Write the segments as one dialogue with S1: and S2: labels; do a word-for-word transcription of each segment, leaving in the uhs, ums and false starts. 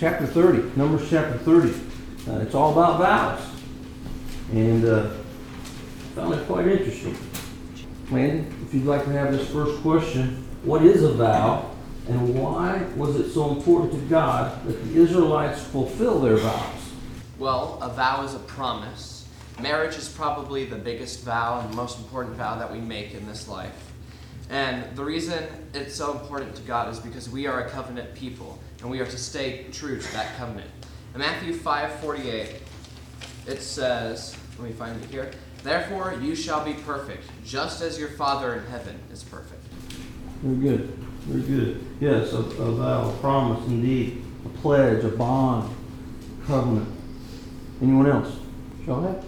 S1: chapter thirty, Numbers chapter thirty. Uh, it's all about vows. And uh, I found it quite interesting. Landon, if you'd like to have this first question, what is a vow, and why was it so important to God that the Israelites fulfill their vows?
S2: Well, a vow is a promise. Marriage is probably the biggest vow and most important vow that we make in this life. And the reason it's so important to God is because we are a covenant people, and we are to stay true to that covenant. In Matthew five forty-eight, it says, let me find it here, "Therefore you shall be perfect, just as your Father in heaven is perfect."
S1: Very good. Very good. Yes, a, a vow, a promise, indeed. A pledge, a bond, covenant. Anyone else? Shall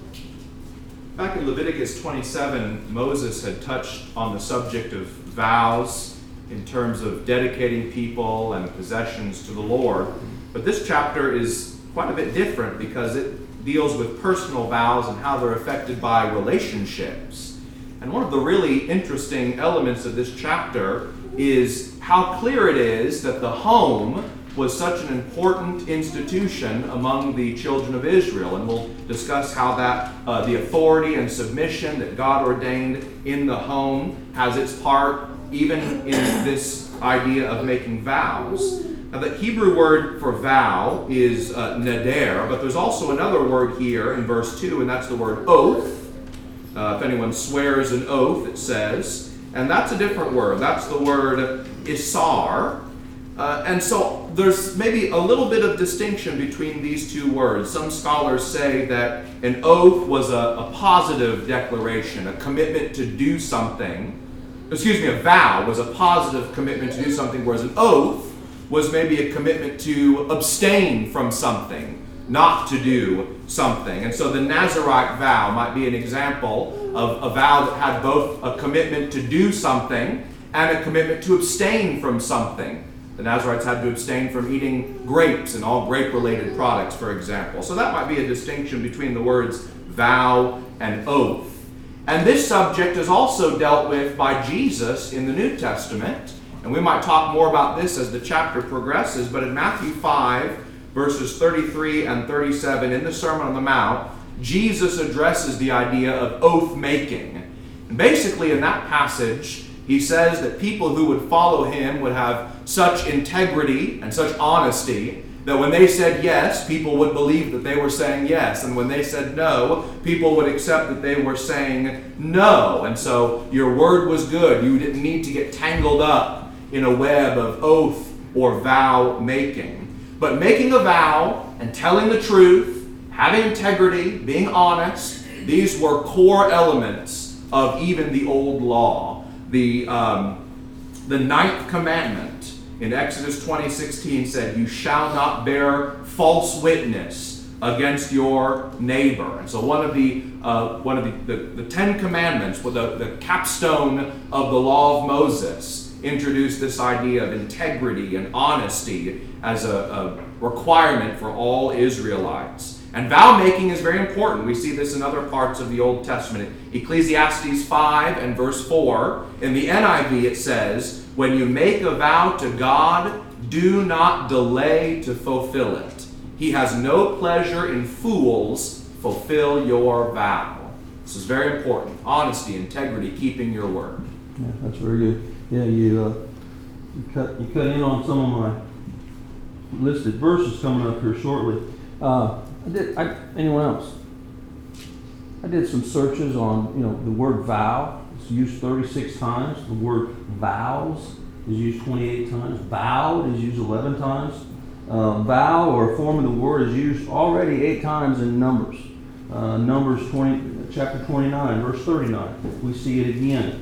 S3: Back in Leviticus twenty-seven, Moses had touched on the subject of vows in terms of dedicating people and possessions to the Lord. But this chapter is quite a bit different because it deals with personal vows and how they're affected by relationships. And one of the really interesting elements of this chapter is how clear it is that the home was such an important institution among the children of Israel. And we'll discuss how that uh, the authority and submission that God ordained in the home has its part even in this idea of making vows. Now, the Hebrew word for vow is uh, neder, but there's also another word here in verse two, and that's the word oath. Uh, if anyone swears an oath, it says, and that's a different word. That's the word isar. Uh, and so there's maybe a little bit of distinction between these two words. Some scholars say that an oath was a, a positive declaration, a commitment to do something. Excuse me, a vow was a positive commitment to do something, whereas an oath was maybe a commitment to abstain from something, not to do something. And so the Nazirite vow might be an example of a vow that had both a commitment to do something and a commitment to abstain from something. The Nazirites had to abstain from eating grapes and all grape-related products, for example. So that might be a distinction between the words vow and oath. And this subject is also dealt with by Jesus in the New Testament. And we might talk more about this as the chapter progresses. But in Matthew five, verses thirty-three and thirty-seven, in the Sermon on the Mount, Jesus addresses the idea of oath-making. And basically in that passage, he says that people who would follow him would have such integrity and such honesty that when they said yes, people would believe that they were saying yes. And when they said no, people would accept that they were saying no. And so your word was good. You didn't need to get tangled up in a web of oath or vow making. But making a vow and telling the truth, having integrity, being honest, these were core elements of even the old law. The, um, the ninth commandment in Exodus twenty sixteen said, "You shall not bear false witness against your neighbor." And so one of the uh, one of the, the, the Ten Commandments, with the, the capstone of the law of Moses, introduced this idea of integrity and honesty as a, a requirement for all Israelites. And vow making is very important. We see this in other parts of the Old Testament. Ecclesiastes five and verse four, in the N I V it says, "When you make a vow to God, do not delay to fulfill it. He has no pleasure in fools. Fulfill your vow." This is very important. Honesty, integrity, keeping your word.
S1: Yeah, that's very good. Yeah, you, uh, you cut you cut in on some of my listed verses coming up here shortly. Uh, I did. I, anyone else? I did some searches on, you know, the word vow. It's used thirty-six times. The word vows is used twenty-eight times. Vowed is used eleven times. Uh, vow, or a form of the word, is used already eight times in Numbers. Uh, Numbers twenty, chapter twenty-nine, verse thirty-nine. We see it again.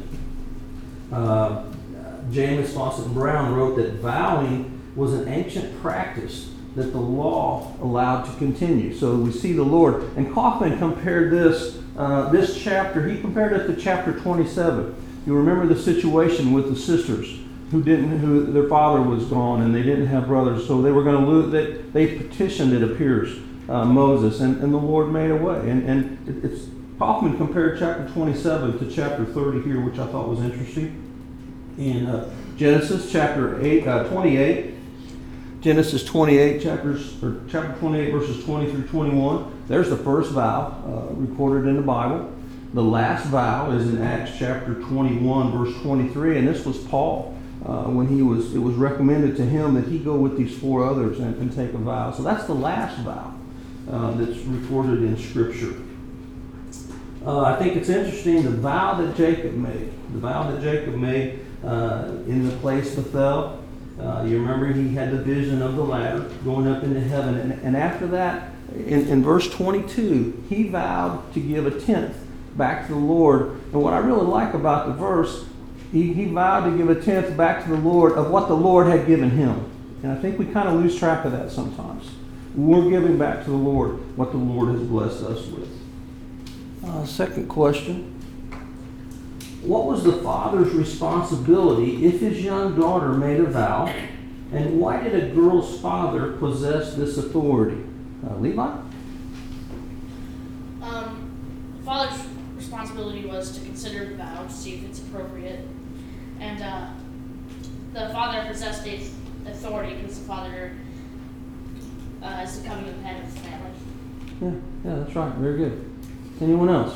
S1: Uh, James Fawcett Brown wrote that vowing was an ancient practice that the law allowed to continue. So we see the Lord. And Kaufman compared this uh, this chapter, he compared it to chapter twenty-seven. You remember the situation with the sisters who didn't, who their father was gone and they didn't have brothers, so they were going to lose. They, they petitioned, it appears, uh, Moses, and, and the Lord made a way. And, and it, it's Kaufman compared chapter twenty-seven to chapter thirty here, which I thought was interesting. In uh, Genesis chapter eight, uh, twenty-eight, Genesis twenty-eight, chapters, or chapter twenty-eight, verses twenty through twenty-one. There's the first vow uh, recorded in the Bible. The last vow is in Acts chapter twenty-one, verse twenty-three, and this was Paul. Uh, when he was, it was recommended to him that he go with these four others and, and take a vow. So that's the last vow uh, that's recorded in Scripture. Uh, I think it's interesting the vow that Jacob made. The vow that Jacob made uh, in the place Bethel. Uh, you remember he had the vision of the ladder going up into heaven. And, and after that, in, in verse twenty-two, he vowed to give a tenth back to the Lord. And what I really like about the verse, he, he vowed to give a tenth back to the Lord of what the Lord had given him. And I think we kind of lose track of that sometimes. We're giving back to the Lord what the Lord has blessed us with. Uh, second question. What was the father's responsibility if his young daughter made a vow? And why did a girl's father possess this authority? Uh, Levi?
S4: Um, the father's responsibility was to consider the vow, to see if it's appropriate. And uh, the father possessed the authority because the father uh, is becoming the head of the family.
S1: Yeah, yeah, that's right. Very good. Anyone else?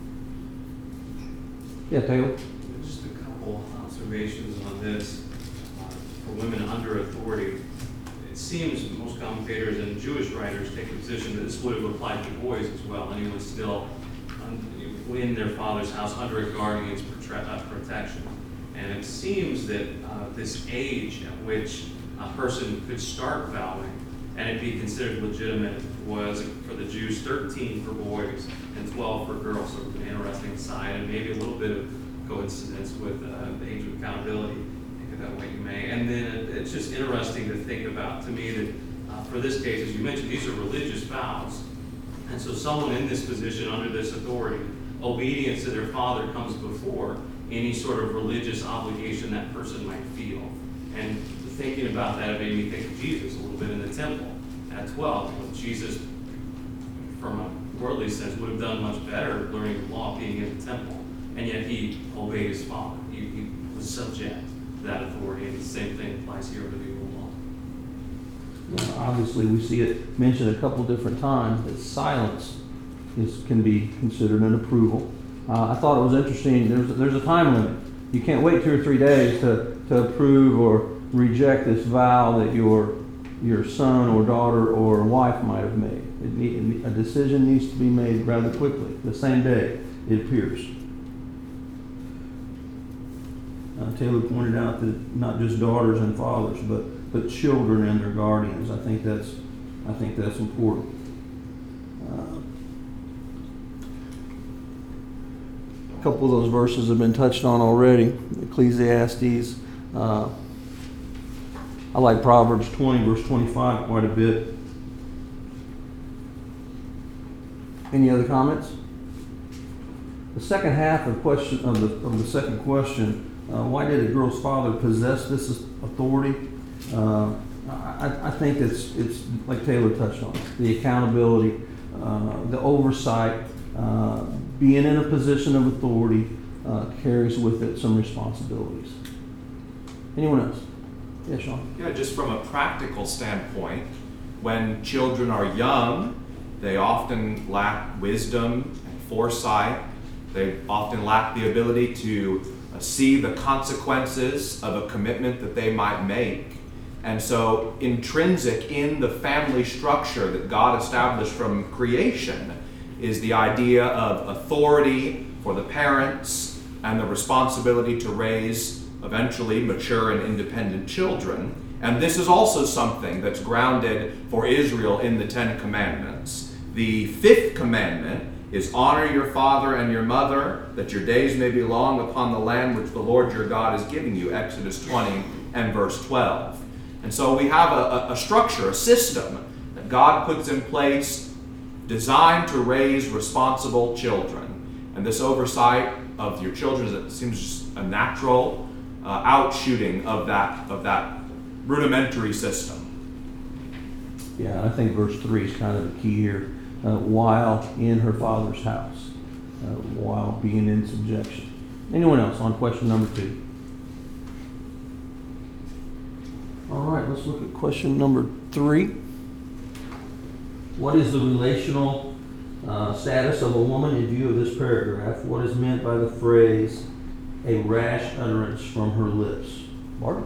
S1: Yeah, Taylor.
S5: Just a couple observations on this. Uh, for women under authority, it seems most commentators and Jewish writers take the position that this would have applied to boys as well. Anyone still un- in their father's house under a guardian's protre- uh, protection. And it seems that uh, this age at which a person could start vowing and it be considered legitimate was, for the Jews, thirteen for boys and twelve for girls. So an interesting side and maybe a little bit of coincidence with uh, the age of accountability. Think of that way you may. And then it, it's just interesting to think about, to me, that uh, for this case, as you mentioned, these are religious vows. And so someone in this position, under this authority, obedience to their father comes before any sort of religious obligation that person might feel. And thinking about that, it made me think of Jesus a little bit in the temple at twelve. When Jesus, from a worldly sense, would have done much better learning the law being in the temple. And yet he obeyed his father. He, he was subject to that authority. And the same thing applies here to the old law.
S1: Yeah, obviously, we see it mentioned a couple different times that silence is, can be considered an approval. Uh, I thought it was interesting. There's, there's a time limit. You can't wait two or three days to, to approve or reject this vow that your your son or daughter or wife might have made. It need, a decision needs to be made rather quickly, the same day, it appears. Uh, Taylor pointed out that not just daughters and fathers, but but children and their guardians. I think that's I think that's important. Uh, a couple of those verses have been touched on already. Ecclesiastes. Uh, I like Proverbs twenty, verse twenty-five quite a bit. Any other comments? The second half of question of the of the second question, uh, why did a girl's father possess this authority? Uh, I, I think it's it's like Taylor touched on, the accountability, uh, the oversight, uh, being in a position of authority uh, carries with it some responsibilities. Anyone else? Yeah, Sean.
S3: Yeah, just from a practical standpoint, when children are young, they often lack wisdom and foresight. They often lack the ability to uh, see the consequences of a commitment that they might make. And so intrinsic in the family structure that God established from creation is the idea of authority for the parents and the responsibility to raise eventually mature and independent children. And this is also something that's grounded for Israel in the Ten Commandments. The fifth commandment is honor your father and your mother, that your days may be long upon the land which the Lord your God is giving you, Exodus twenty and verse twelve. And so we have a, a structure, a system that God puts in place designed to raise responsible children. And this oversight of your children, it seems just a natural Uh, outshooting of that of that rudimentary system.
S1: Yeah, I think verse three is kind of the key here. Uh, while in her father's house, uh, while being in subjection. Anyone else on question number two? All right, let's look at question number three. What is the relational uh, status of a woman in view of this paragraph? What is meant by the phrase, a rash utterance from her lips? Bart?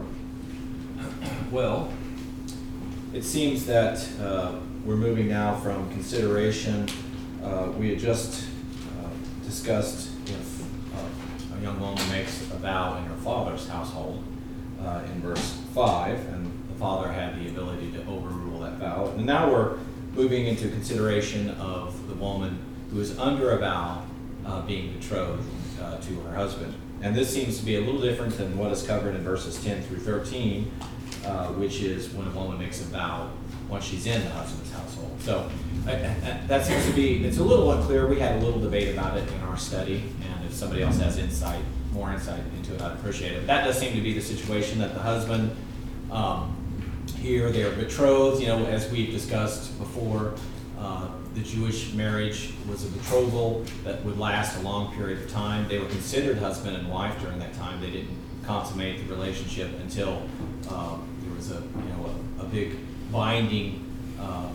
S6: Well, it seems that uh, we're moving now from consideration. Uh, we had just uh, discussed if uh, a young woman makes a vow in her father's household uh, in verse five, and the father had the ability to overrule that vow. And now we're moving into consideration of the woman who is under a vow uh, being betrothed uh, to her husband. And this seems to be a little different than what is covered in verses ten through thirteen, uh, which is when a woman makes a vow once she's in the husband's household. So uh, uh, that seems to be, it's a little unclear. We had a little debate about it in our study, and if somebody else has insight, more insight into it, I'd appreciate it. But that does seem to be the situation that the husband, um, here they are betrothed, you know, as we've discussed before. Uh, the Jewish marriage was a betrothal that would last a long period of time. They were considered husband and wife during that time. They didn't consummate the relationship until uh, there was a, you know, a, a big binding uh, of,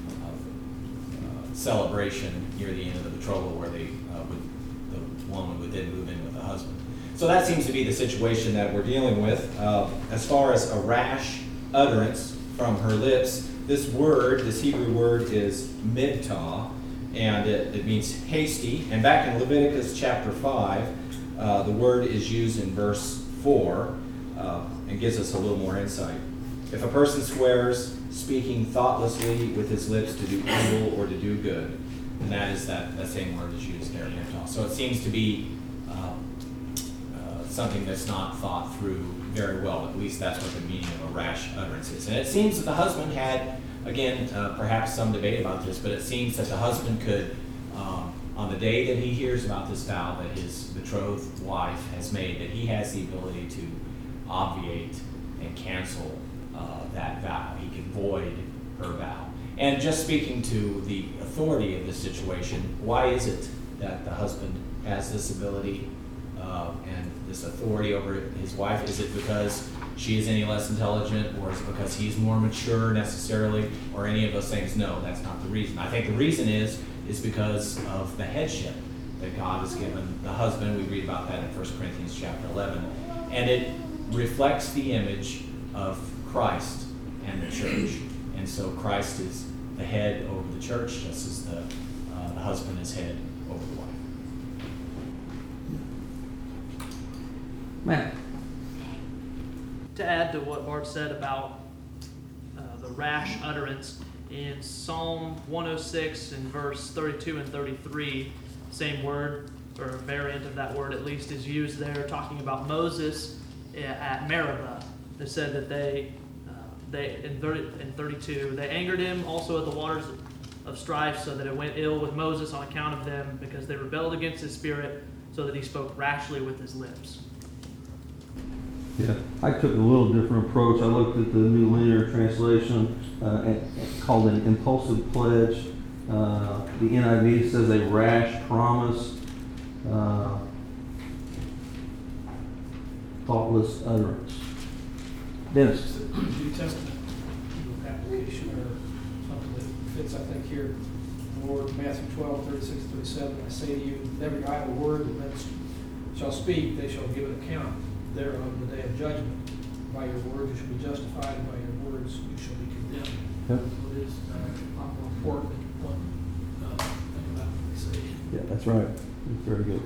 S6: uh, celebration near the end of the betrothal, where they uh, would, the woman would then move in with the husband. So that seems to be the situation that we're dealing with. Uh, as far as a rash utterance from her lips, this word, this Hebrew word, is mibtah, and it, it means hasty. And back in Leviticus chapter five, uh, the word is used in verse four uh, and gives us a little more insight. If a person swears, speaking thoughtlessly with his lips to do evil or to do good, and that is that, that same word is used there, mibtah. So it seems to be uh, uh, something that's not thought through very well. At least that's what the meaning of a rash utterance is. And it seems that the husband had, again, uh, perhaps some debate about this, but it seems that the husband could, um, on the day that he hears about this vow that his betrothed wife has made, that he has the ability to obviate and cancel uh, that vow. He can void her vow. And just speaking to the authority of this situation, why is it that the husband has this ability uh, and this authority over his wife? Is it because she is any less intelligent, or is it because he's more mature necessarily, or any of those things? No, that's not the reason. I think the reason is is because of the headship that God has given the husband. We read about that in First Corinthians chapter eleven. And it reflects the image of Christ and the church. And so Christ is the head over the church, just as the, uh, the husband is head over the wife.
S1: Matt?
S7: To add to what Bart said about uh, the rash utterance, in Psalm one oh six in verse thirty-two and thirty-three, same word, or a variant of that word at least, is used there, talking about Moses at Meribah. They said that they, uh, they in, thirty, in thirty-two, they angered him also at the waters of strife, so that it went ill with Moses on account of them, because they rebelled against his spirit, so that he spoke rashly with his lips.
S1: Yeah, I took a little different approach. I looked at the New Linear Translation, uh, and, and called an impulsive pledge. Uh, the N I V says a rash promise, uh, thoughtless utterance. Dennis?
S8: New Testament application or something that fits, I think, here. Lord, Matthew twelve, thirty-six, thirty-seven, I say to you, every idle word that men shall speak, they shall give an account thereof in the day of judgment. By your words you shall be justified, and by your words you shall be condemned.
S1: Yep.
S8: So it is uh, a lot more important than one uh, thing about what we say.
S1: Yeah, that's right. Very good.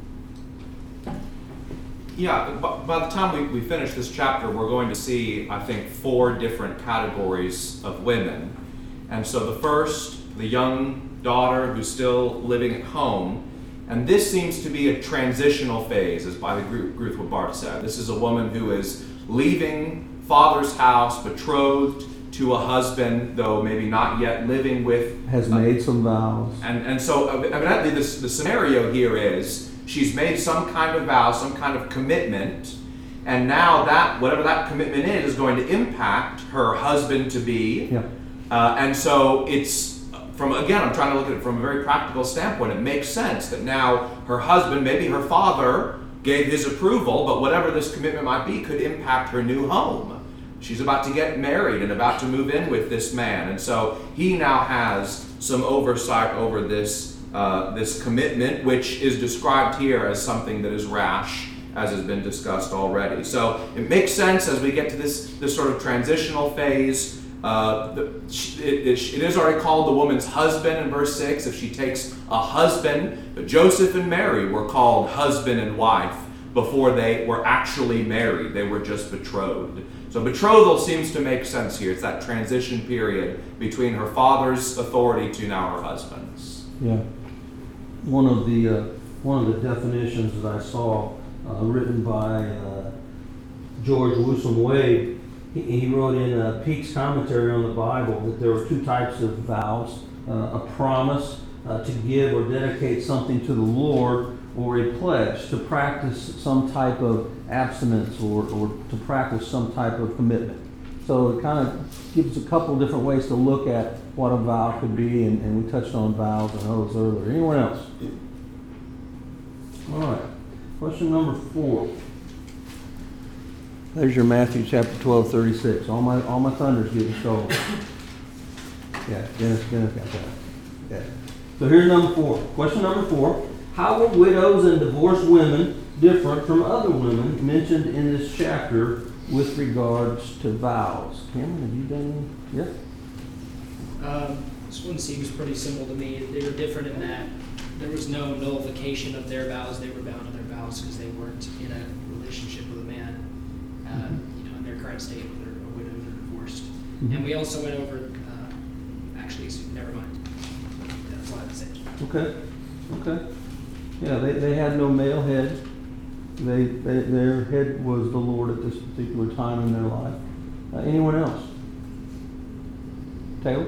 S3: Yeah, but by the time we, we finish this chapter, we're going to see, I think, four different categories of women. And so the first, the young daughter who's still living at home, and this seems to be a transitional phase, as by the group, group what Bart said. This is a woman who is leaving father's house, betrothed to a husband, though maybe not yet living with.
S1: Has
S3: uh,
S1: made some vows.
S3: And and so evidently this, the scenario here is she's made some kind of vow, some kind of commitment, and now that, whatever that commitment is, is going to impact her husband to be.
S1: Yeah.
S3: Uh, and so it's, from, again, I'm trying to look at it from a very practical standpoint. It makes sense that now her husband, maybe her father, gave his approval, but whatever this commitment might be could impact her new home. she's about to get married and about to move in with this man. And so he now has some oversight over this, uh, this commitment, which is described here as something that is rash, as has been discussed already. So it makes sense as we get to this, this sort of transitional phase. Uh, the, it, it, it is already called the woman's husband in verse six if she takes a husband, but Joseph and Mary were called husband and wife before they were actually married. They were just betrothed. So betrothal seems to make sense here. It's that transition period between her father's authority to now her husband's.
S1: Yeah. One of the uh, one of the definitions that I saw uh, written by uh, George Woosom Wade, he, he wrote in uh, Peake's commentary on the Bible that there were two types of vows: uh, a promise uh, to give or dedicate something to the Lord, or a pledge to practice some type of abstinence or, or to practice some type of commitment. So it kind of gives a couple different ways to look at what a vow could be, and, and we touched on vows and oaths earlier. Anyone else? All right. Question number four. There's your Matthew chapter twelve, thirty-six. All my all my thunder's getting stolen. Yeah, Dennis, Dennis got that. Okay. So here's number four. Question number four. How are widows and divorced women different from other women mentioned in this chapter with regards to vows? Cameron, have you done? Yeah.
S9: Um, this one seems pretty simple to me. They were different in that there was no nullification of their vows. They were bound to their vows because they weren't in a relationship with a man, uh, mm-hmm. you know, in their current state, whether a widow or divorced. Mm-hmm. And we also went over, uh, actually, so never mind. That's all I have to say.
S1: Okay. Okay. Yeah, they, they had no male head. They, they their head was the Lord at this particular time in their life. Uh, anyone else? Taylor?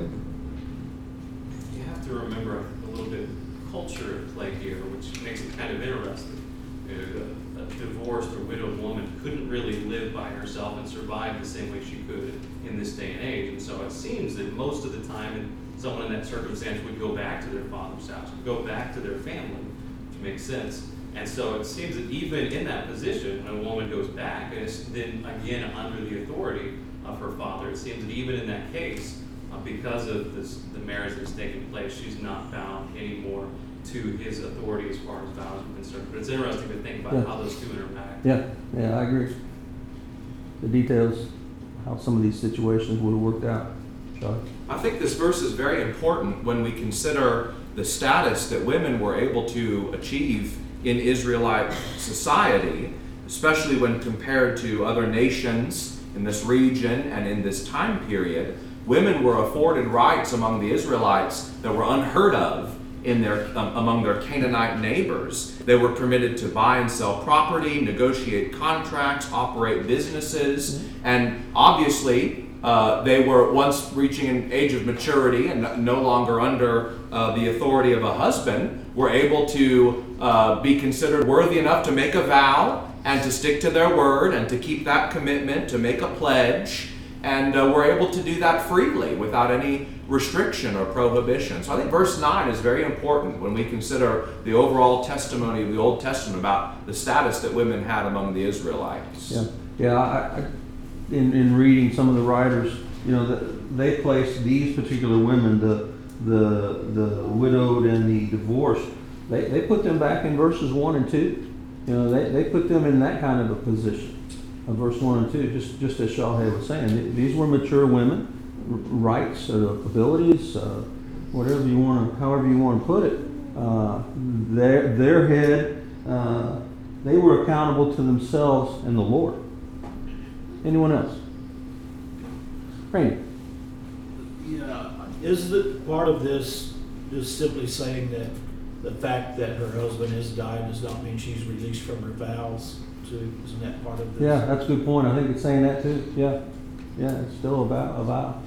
S5: You have to remember a little bit of culture at play here, which makes it kind of interesting. You know, a, a divorced or widowed woman couldn't really live by herself and survive the same way she could in this day and age. And so it seems that most of the time, someone in that circumstance would go back to their father's house, would go back to their family. Makes sense. And so it seems that even in that position, when a woman goes back and is then again under the authority of her father, it seems that even in that case, uh, because of this, the marriage that's taken place, she's not bound anymore to his authority as far as vows are concerned. But it's interesting to think about
S1: yeah.
S5: how those two interact.
S1: Yeah, yeah, I agree. The details, how some of these situations would have worked out. Charlie?
S3: I think this verse is very important when we consider the status that women were able to achieve in Israelite society, especially when compared to other nations in this region and in this time period. Women were afforded rights among the Israelites that were unheard of in their um, among their Canaanite neighbors. They were permitted to buy and sell property, negotiate contracts, operate businesses, and obviously Uh, they were once reaching an age of maturity and no longer under uh, the authority of a husband, were able to uh, be considered worthy enough to make a vow and to stick to their word and to keep that commitment, to make a pledge, and uh, were able to do that freely without any restriction or prohibition. So I think verse nine is very important when we consider the overall testimony of the Old Testament about the status that women had among the Israelites.
S1: Yeah, yeah. I, I, in in reading some of the writers, you know, the, they placed these particular women, the the the widowed and the divorced, they they put them back in verses one and two. You know, they they put them in that kind of a position of verse one and two. Just just as Shahid was saying, these were mature women, rights, uh, abilities, uh, whatever you want to, however you want to put it. Uh, their their head, uh, they were accountable to themselves and the Lord. Anyone else? Randy.
S10: Yeah, is the part of this just simply saying that the fact that her husband has died does not mean she's released from her vows? Too, isn't that part of this?
S1: Yeah, that's a good point. I think it's saying that too. Yeah, yeah, it's still about a vow.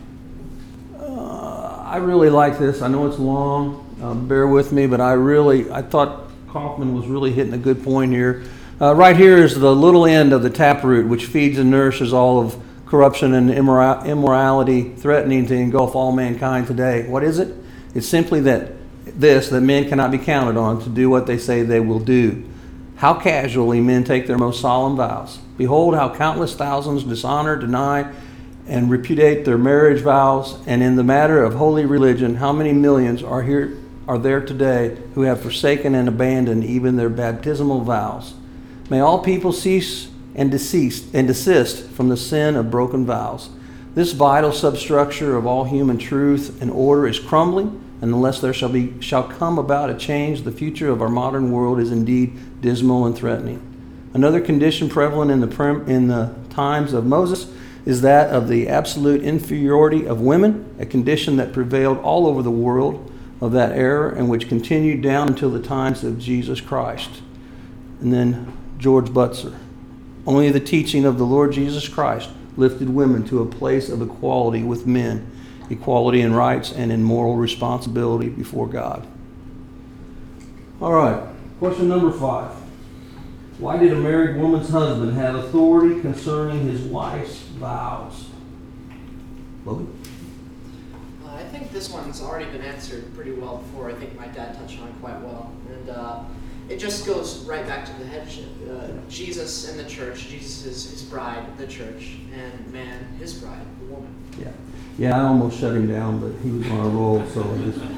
S1: Uh, I really like this. I know it's long. Uh, bear with me, but I really, I thought Kaufman was really hitting a good point here. Uh, right here is the little end of the taproot, which feeds and nourishes all of corruption and immora- immorality, threatening to engulf all mankind today. What is it? It's simply that this, that men cannot be counted on to do what they say they will do. How casually men take their most solemn vows. Behold how countless thousands dishonor, deny, and repudiate their marriage vows. And in the matter of holy religion, how many millions are here are there today who have forsaken and abandoned even their baptismal vows? May all people cease and desist and desist from the sin of broken vows. This vital substructure of all human truth and order is crumbling, and unless there shall be shall come about a change, the future of our modern world is indeed dismal and threatening. Another condition prevalent in the prem, in the times of Moses is that of the absolute inferiority of women, a condition that prevailed all over the world of that era and which continued down until the times of Jesus Christ. And then George Butzer. Only the teaching of the Lord Jesus Christ lifted women to a place of equality with men, equality in rights and in moral responsibility before God. All right, question number five. Why did a married woman's husband have authority concerning his wife's vows? Logan?
S2: Uh, I think this one's already been answered pretty well before. I think my dad touched on it quite well. And uh, it just goes right back to the headship. Uh, Jesus and the church. Jesus is his bride, the church, and man, his bride, the woman.
S1: Yeah. Yeah, I almost shut him down, but he was on a roll, so I just...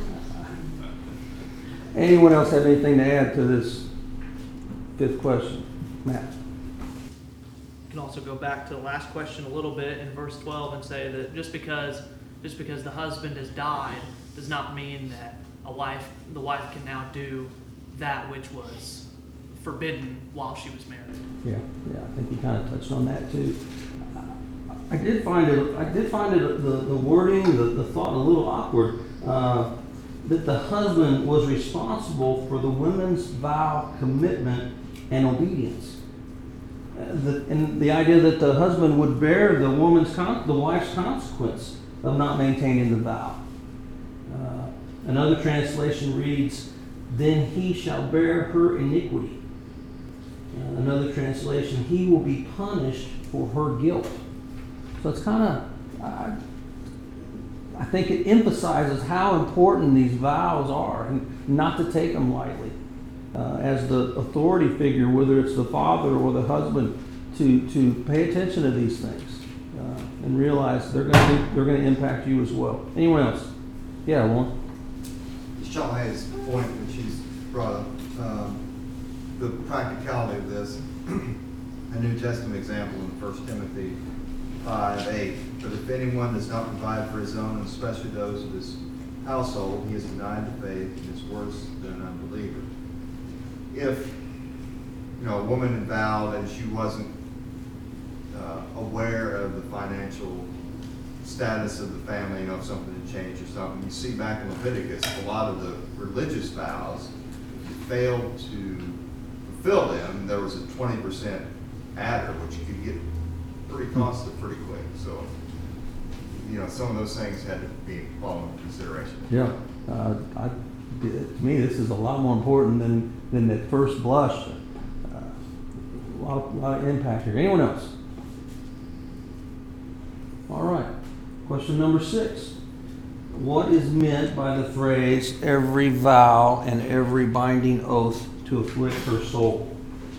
S1: Anyone else have anything to add to this fifth question? Matt?
S7: You can also go back to the last question a little bit in verse twelve and say that just because just because the husband has died does not mean that a wife the wife can now do that which was forbidden while she was married.
S1: Yeah, yeah, I think you kind of touched on that too. I did find it. I did find it the, the wording, the, the thought a little awkward. Uh, that the husband was responsible for the woman's vow, commitment, and obedience. Uh, the, and the idea that the husband would bear the woman's, con- the wife's consequence of not maintaining the vow. Uh, another translation reads, "Then he shall bear her iniquity." Uh, another translation, "He will be punished for her guilt." So it's kind of, uh, I think it emphasizes how important these vows are and not to take them lightly. Uh, as the authority figure, whether it's the father or the husband, to, to pay attention to these things uh, and realize they're going to they're going to impact you as well. Anyone else? Yeah, Warren.
S11: Sean Hayes' point, which he's brought up, um, the practicality of this, a New Testament example in First Timothy five eight. But if anyone does not provide for his own, and especially those of his household, he is denied the faith and is worse than an unbeliever. If, you know, a woman vowed and she wasn't uh, aware of the financial status of the family, you know, if something had changed or something, you see back in Leviticus, a lot of the religious vows, if you failed to fulfill them, there was a twenty percent adder, which you could get pretty costly pretty quick. So, you know, some of those things had to be followed into consideration.
S1: Yeah, uh, I, to me, this is a lot more important than than at first blush. Uh, a lot, of, lot of impact here. Anyone else? All right. Question number six. What is meant by the phrase "every vow and every binding oath to afflict her soul"?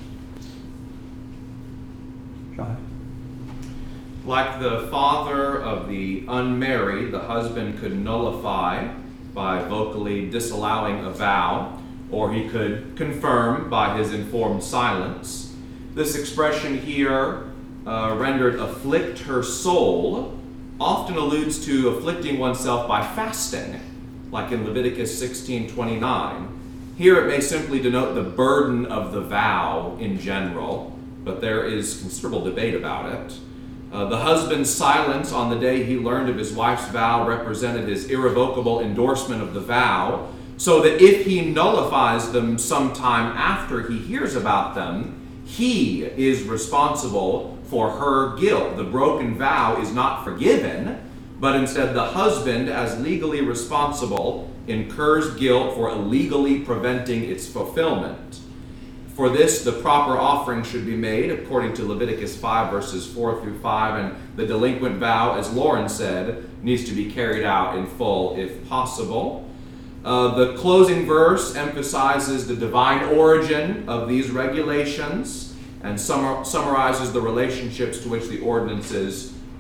S1: Shai?
S3: Like the father of the unmarried, the husband could nullify by vocally disallowing a vow, or he could confirm by his informed silence. This expression here, uh, rendered "afflict her soul," often alludes to afflicting oneself by fasting, like in Leviticus sixteen twenty-nine. Here it may simply denote the burden of the vow in general, but there is considerable debate about it. Uh, the husband's silence on the day he learned of his wife's vow represented his irrevocable endorsement of the vow, so that if he nullifies them sometime after he hears about them, he is responsible for her guilt. The broken vow is not forgiven, but instead the husband, as legally responsible, incurs guilt for illegally preventing its fulfillment. For this, the proper offering should be made according to Leviticus five, verses four through five, and the delinquent vow, as Lauren said, needs to be carried out in full if possible. Uh, the closing verse emphasizes the divine origin of these regulations and summar- summarizes the relationships to which the ordinances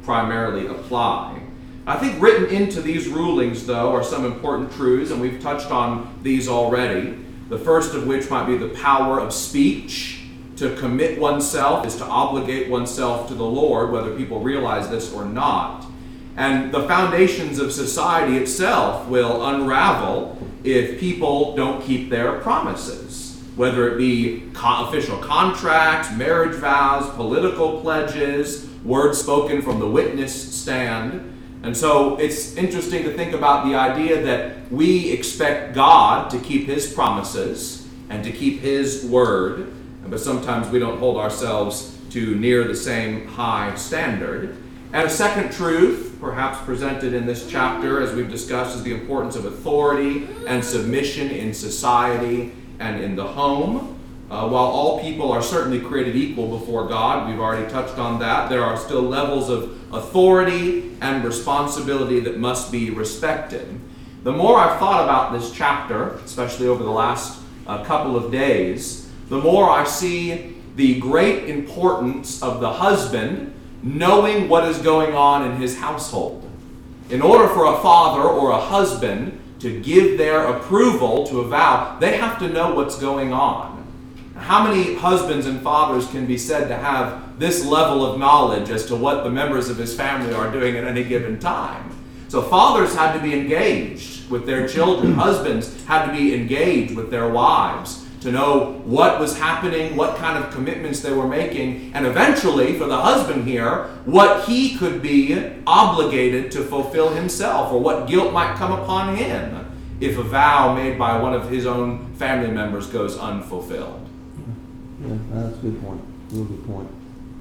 S3: primarily apply. I think written into these rulings, though, are some important truths, and we've touched on these already. The first of which might be the power of speech. To commit oneself is to obligate oneself to the Lord, whether people realize this or not. And the foundations of society itself will unravel if people don't keep their promises, whether it be co- official contracts, marriage vows, political pledges, words spoken from the witness stand. And so it's interesting to think about the idea that we expect God to keep his promises and to keep his word, but sometimes we don't hold ourselves to near the same high standard. And a second truth, perhaps presented in this chapter, as we've discussed, is the importance of authority and submission in society and in the home. Uh, while all people are certainly created equal before God, we've already touched on that, there are still levels of authority and responsibility that must be respected. The more I've thought about this chapter, especially over the last uh, couple of days, the more I see the great importance of the husband knowing what is going on in his household. In order for a father or a husband to give their approval to a vow, they have to know what's going on. How many husbands and fathers can be said to have this level of knowledge as to what the members of his family are doing at any given time? So fathers had to be engaged with their children. Husbands had to be engaged with their wives to know what was happening, what kind of commitments they were making, and eventually, for the husband here, what he could be obligated to fulfill himself, or what guilt might come upon him if a vow made by one of his own family members goes unfulfilled.
S1: Yeah, that's a good point. Real good point.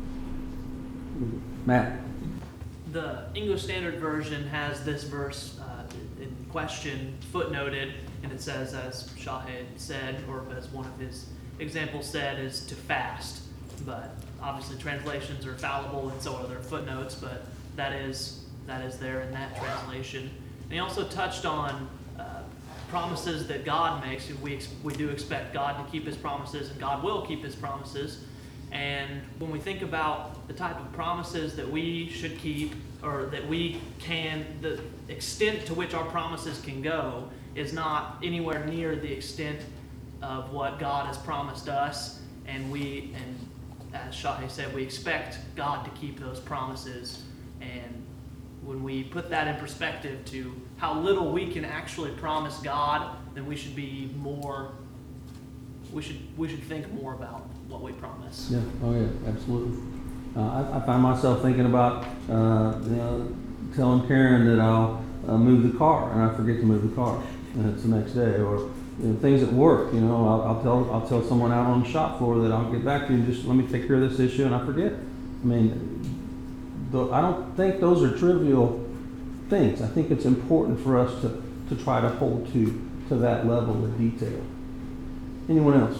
S1: Matt?
S7: The English Standard Version has this verse uh, in question footnoted, and it says, as Shahid said, or as one of his examples said, is to fast. But obviously translations are fallible, and so are their footnotes, but that is that is there in that translation. And he also touched on uh, promises that God makes. We, ex- we do expect God to keep his promises, and God will keep his promises. And when we think about the type of promises that we should keep, or that we can, the extent to which our promises can go is not anywhere near the extent of what God has promised us. And we, and as Shahi said, we expect God to keep those promises. And when we put that in perspective to how little we can actually promise God, then we should be more, we should we should think more about what we promise.
S1: Yeah, oh yeah, absolutely. Uh, I, I find myself thinking about uh, you know, telling Karen that I'll uh, move the car, and I forget to move the car, and it's the next day. Or you know, things at work, you know, I'll, I'll tell I'll tell someone out on the shop floor that I'll get back to you and just let me take care of this issue, and I forget. I mean, the, I don't think those are trivial things. I think it's important for us to, to try to hold to to that level of detail. Anyone else?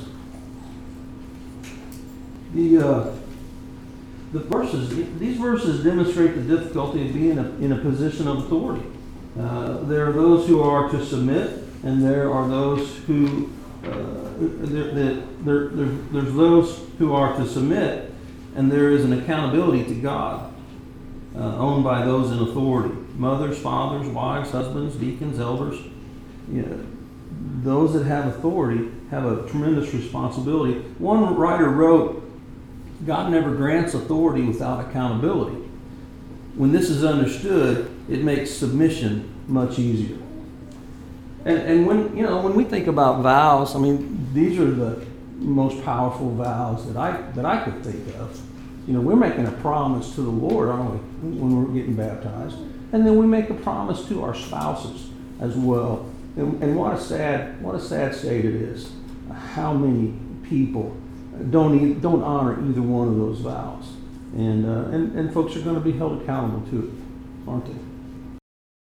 S1: The uh, the verses, these verses demonstrate the difficulty of being in a, in a position of authority. Uh, there are those who are to submit, and there are those who uh, there, there, there, there, there's those who are to submit, and there is an accountability to God uh, owned by those in authority: mothers, fathers, wives, husbands, deacons, elders. You know, those that have authority have a tremendous responsibility. One writer wrote, God never grants authority without accountability. When this is understood, it makes submission much easier. And, and when you know when we think about vows, I mean, these are the most powerful vows that I that I could think of. You know, we're making a promise to the Lord, aren't we, when we're getting baptized? And then we make a promise to our spouses as well. And, and what a sad what a sad state it is. How many people don't e- don't honor either one of those vows, and uh, and and folks are going to be held accountable to it, aren't they?